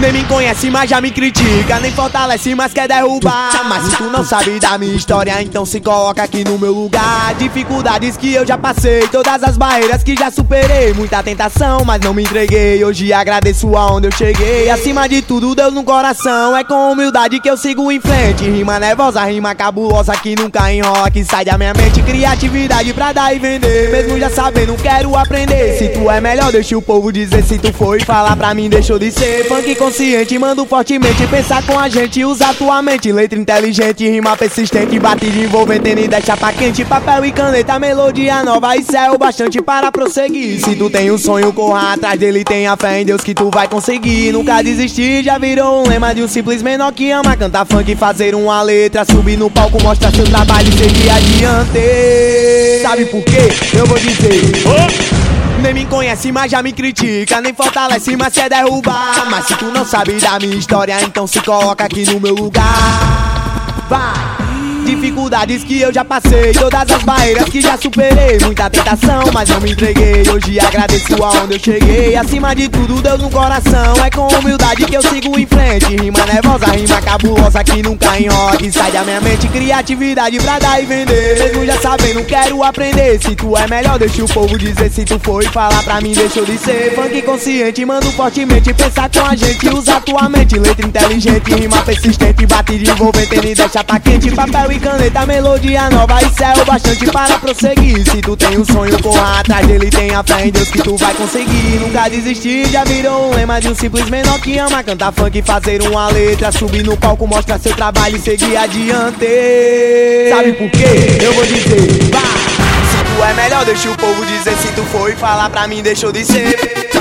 Nem me conhece, mas já me critica. Nem fortalece, mas quer derrubar. Mas se tu não sabe da minha história, então se coloca aqui no meu lugar. Dificuldades que eu já passei, todas as barreiras que já superei. Muita tentação, mas não me entreguei. Hoje agradeço aonde eu cheguei. Acima de tudo, Deus no coração. É com humildade que eu sigo em frente. Rima nervosa, rima cabulosa que nunca enrola, que sai da minha mente. Criatividade pra dar e vender. Mesmo já sabendo, quero aprender. Se tu é melhor, deixa o povo dizer. Se tu foi falar pra mim, deixou de ser. Funk consciente, mando fortemente. Pensar com a gente, usa tua mente. Letra inteligente, rima persistente. Batida envolvente e deixa pra quente. Papel e caneta, melodia nova. Isso é o bastante para prosseguir. Se tu tem um sonho, corra atrás dele. Tenha fé em Deus que tu vai conseguir. Nunca desistir, já virou um lema de um simples menor que ama cantar funk, fazer uma letra, subir no palco, mostrar seu trabalho e seguir adiante. Sabe por quê? Eu vou dizer. Nem me conhece, mas já me critica. Nem fortalece, mas quer derrubar. Mas se tu não sabe da minha história, então se coloca aqui no meu lugar. Vai! Dificuldades que eu já passei, todas as barreiras que já superei. Muita tentação, mas não me entreguei. Hoje agradeço aonde eu cheguei. Acima de tudo, Deus no coração. É com humildade que eu sigo em frente. Rima nervosa, rima cabulosa que nunca enrola, que sai da minha mente. Criatividade pra dar e vender. Mesmo já sabendo, quero aprender. Se tu é melhor, deixa o povo dizer. Se tu foi falar pra mim, deixou de ser. Funk consciente, mando fortemente. Pensar com a gente, usa tua mente. Letra inteligente, rima persistente. Batida envolvente e deixa pra quente. Papel e caneta, melodia nova, isso é o bastante para prosseguir. Se tu tem um sonho, corra atrás dele. Tenha fé em Deus que tu vai conseguir. Nunca desistir, já virou um lema de um simples menor que ama cantar funk, fazer uma letra, subir no palco, mostrar seu trabalho e seguir adiante. Sabe por quê? Eu vou dizer. Vai! Se tu é melhor, deixa o povo dizer. Se tu foi falar pra mim, deixou de ser.